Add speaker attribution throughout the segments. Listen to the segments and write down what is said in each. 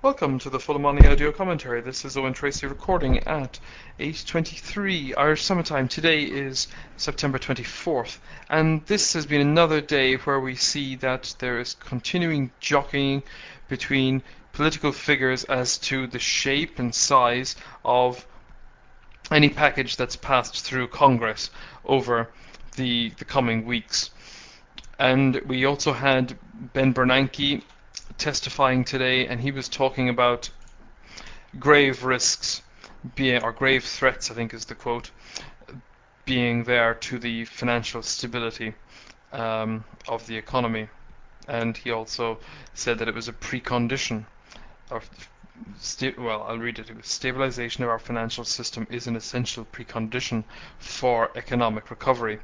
Speaker 1: Welcome to the Fulham Money audio commentary. This is Owen Tracy recording at 8:23 Irish Summer Time. Today is September 24th, and this has been another day where we see that there is continuing jockeying between political figures as to the shape and size of any package that's passed through Congress over the coming weeks. And we also had Ben Bernanke testifying today, and he was talking about grave risks or grave threats, I think is the quote, being there to the financial stability of the economy. And he also said that it was a precondition of I'll read it. Stabilization of our financial system is an essential precondition for economic recovery.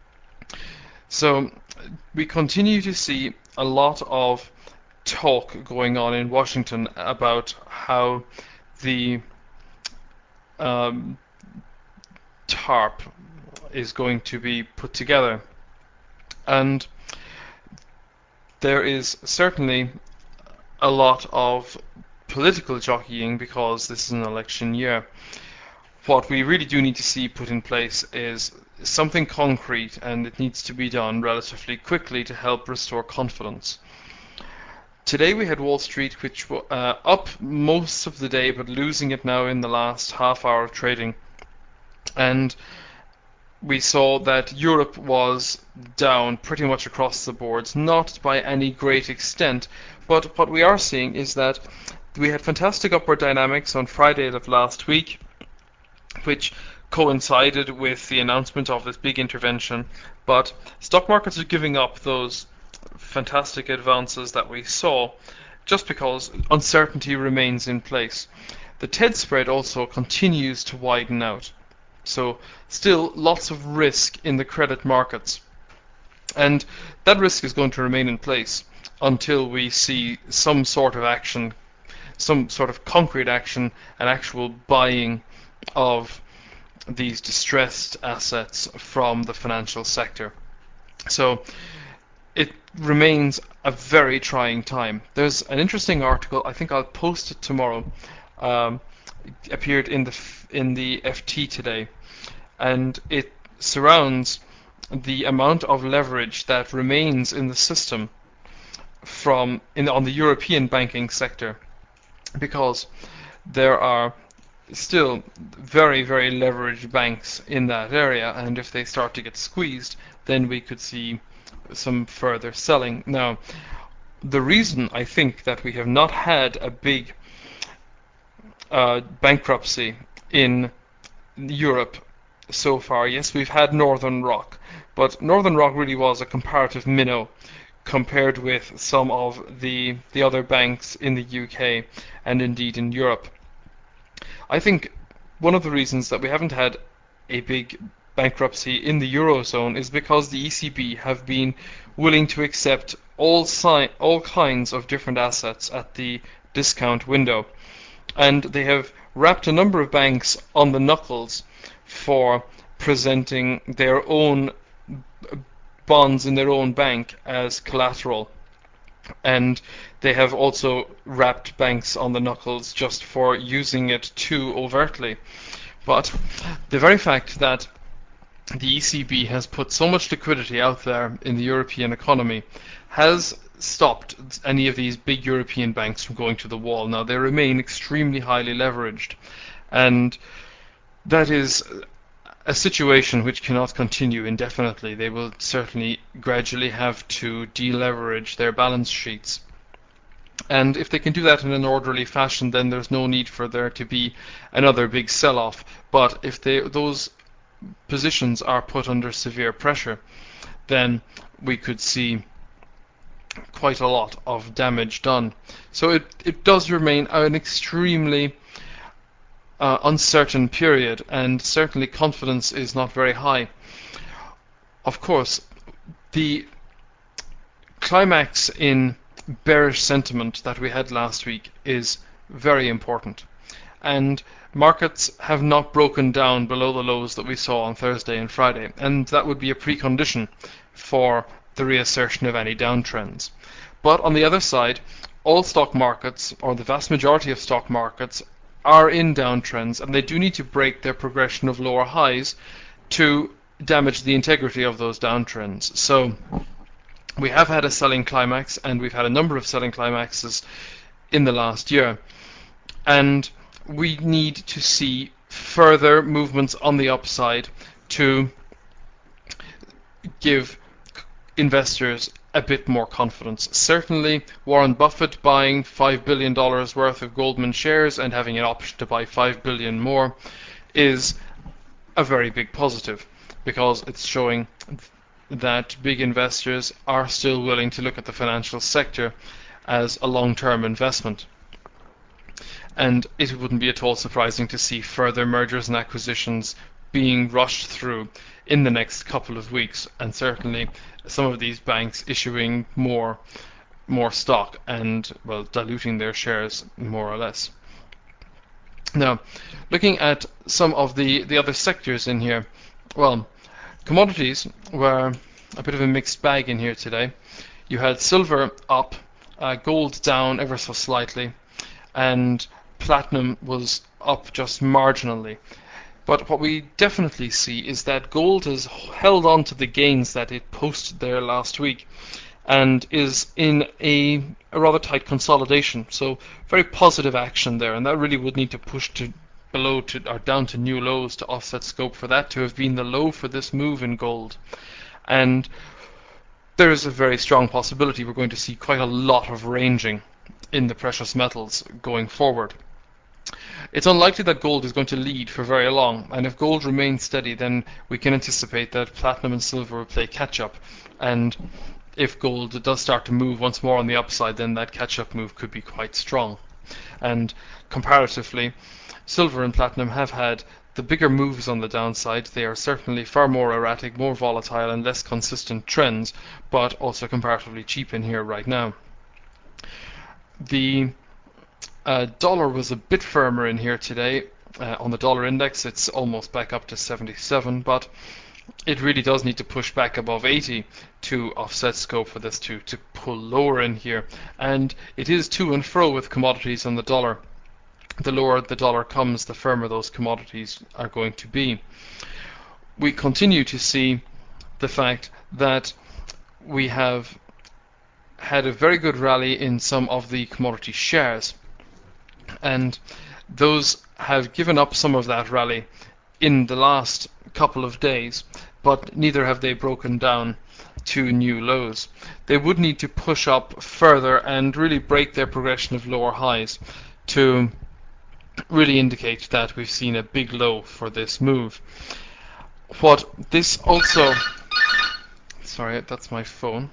Speaker 1: So we continue to see a lot of talk going on in Washington about how the TARP is going to be put together, and there is certainly a lot of political jockeying because this is an election year. What we really do need to see put in place is something concrete, and it needs to be done relatively quickly to help restore confidence. Today we had Wall Street, which was up most of the day, but losing it now in the last half hour of trading. And we saw that Europe was down pretty much across the boards, not by any great extent. But what we are seeing is that we had fantastic upward dynamics on Friday of last week, which coincided with the announcement of this big intervention. But stock markets are giving up those fantastic advances that we saw just because uncertainty remains in place. The TED spread also continues to widen out. So still lots of risk in the credit markets. And that risk is going to remain in place until we see some sort of action, some sort of concrete action, and actual buying of these distressed assets from the financial sector. So it remains a very trying time. There's an interesting article, I think I'll post it tomorrow, it appeared in the FT today, and it surrounds the amount of leverage that remains in the system on the European banking sector, because there are still very, very leveraged banks in that area, and if they start to get squeezed, then we could see some further selling. Now, the reason I think that we have not had a big bankruptcy in Europe so far, yes, we've had Northern Rock, but Northern Rock really was a comparative minnow compared with some of the other banks in the UK and indeed in Europe. I think one of the reasons that we haven't had a big bankruptcy in the Eurozone is because the ECB have been willing to accept all kinds of different assets at the discount window. And they have wrapped a number of banks on the knuckles for presenting their own bonds in their own bank as collateral. And they have also wrapped banks on the knuckles just for using it too overtly. But the very fact that the ECB has put so much liquidity out there in the European economy has stopped any of these big European banks from going to the wall. Now, they remain extremely highly leveraged, and that is a situation which cannot continue indefinitely. They will certainly gradually have to deleverage their balance sheets. And if they can do that in an orderly fashion, then there's no need for there to be another big sell-off. But if those positions are put under severe pressure, then we could see quite a lot of damage done. So it does remain an extremely uncertain period, and certainly confidence is not very high. Of course, the climax in bearish sentiment that we had last week is very important, and markets have not broken down below the lows that we saw on Thursday and Friday, and that would be a precondition for the reassertion of any downtrends. But on the other side, all stock markets, or the vast majority of stock markets, are in downtrends, and they do need to break their progression of lower highs to damage the integrity of those downtrends. So we have had a selling climax, and we've had a number of selling climaxes in the last year. And we need to see further movements on the upside to give investors a bit more confidence. Certainly, Warren Buffett buying $5 billion worth of Goldman shares and having an option to buy $5 billion more is a very big positive, because it's showing that big investors are still willing to look at the financial sector as a long-term investment. And it wouldn't be at all surprising to see further mergers and acquisitions being rushed through in the next couple of weeks, and certainly some of these banks issuing more stock and, well, diluting their shares more or less. Now, looking at some of the other sectors in here, well, commodities were a bit of a mixed bag in here today. You had silver up, gold down ever so slightly, and platinum was up just marginally. But what we definitely see is that gold has held on to the gains that it posted there last week and is in a rather tight consolidation. So very positive action there, and that really would need to push to below to or down to new lows to offset scope for that to have been the low for this move in gold. And there is a very strong possibility we're going to see quite a lot of ranging in the precious metals going forward. It's unlikely that gold is going to lead for very long, and if gold remains steady, then we can anticipate that platinum and silver will play catch-up, and if gold does start to move once more on the upside, then that catch-up move could be quite strong. And comparatively, silver and platinum have had the bigger moves on the downside. They are certainly far more erratic, more volatile, and less consistent trends, but also comparatively cheap in here right now. The dollar was a bit firmer in here today. On the dollar index, it's almost back up to 77, but it really does need to push back above 80 to offset scope for this to pull lower in here. And it is to and fro with commodities on the dollar. The lower the dollar comes, the firmer those commodities are going to be. We continue to see the fact that we have had a very good rally in some of the commodity shares, and those have given up some of that rally in the last couple of days, but neither have they broken down to new lows. They would need to push up further and really break their progression of lower highs to really indicate that we've seen a big low for this move. What this also... Sorry, that's my phone.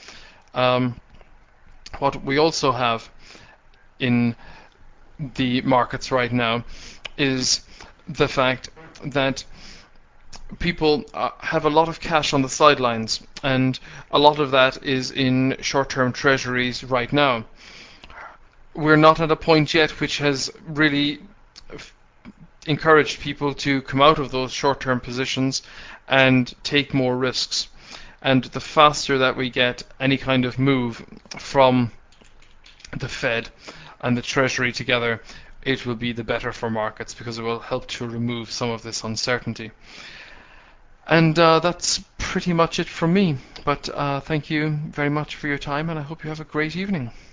Speaker 1: What we also have in the markets right now is the fact that people have a lot of cash on the sidelines, and a lot of that is in short-term treasuries right now. We're not at a point yet which has really encouraged people to come out of those short-term positions and take more risks. And the faster that we get any kind of move from the Fed and the Treasury together, it will be the better for markets, because it will help to remove some of this uncertainty. And that's pretty much it from me. But thank you very much for your time, and I hope you have a great evening.